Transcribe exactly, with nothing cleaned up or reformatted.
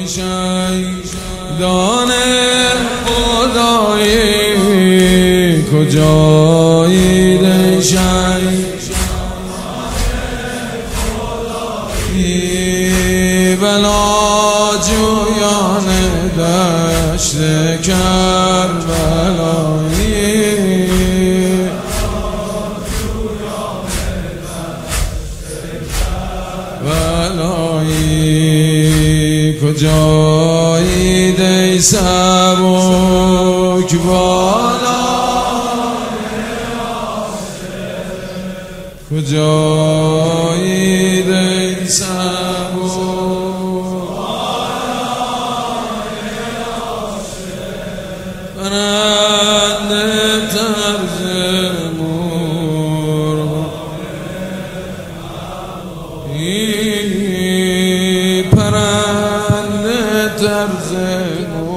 شیدان خدایی کجایی ای شیدان بلا جویان دشت کربلایی بلایی کجایی ای سبک بالا کجایی ای سبک پرنده طرز مور پرنده طرز مور